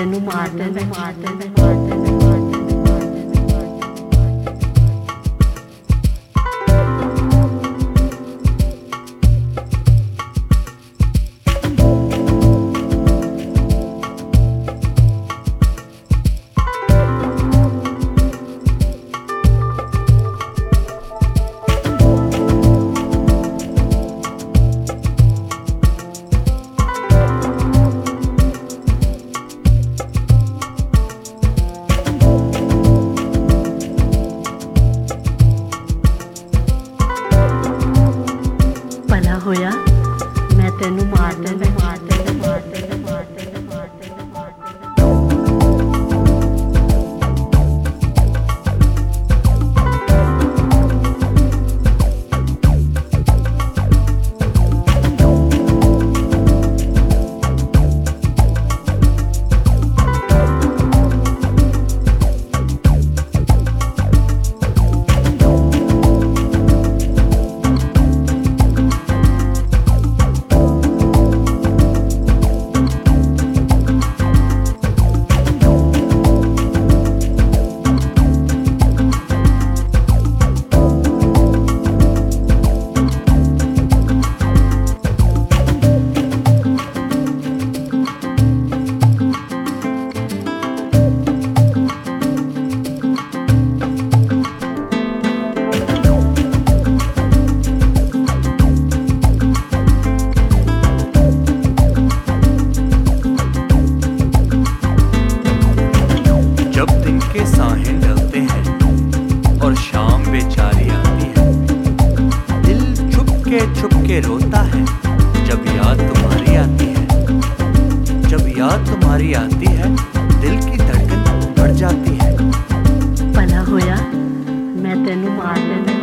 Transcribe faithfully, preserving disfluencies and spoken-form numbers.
ਤੈਨੂੰ ਮਾਰ ਦੇਣਾ ਮਾਰ ਦੇਣਾ ਮਾਰ ਦੇਣਾ ਹੋਇਆ ਮੈਂ ਤੈਨੂੰ ਮਾਰ ਦੇਣਾ ਮਾਰ ਦੇਣਾ ਮਾਰ ਦੇਣਾ ਮਾਰ ਦੇਣਾ ਮਾਰ ਦੇਣਾ ਮਾਰ साहें ढलते हैं और शाम बेचारी आती है, दिल छुप के छुप के रोता है जब याद तुम्हारी आती है। जब याद तुम्हारी आती है दिल की धड़कन बढ़ जाती है। भला होया मैं तेनू मार देना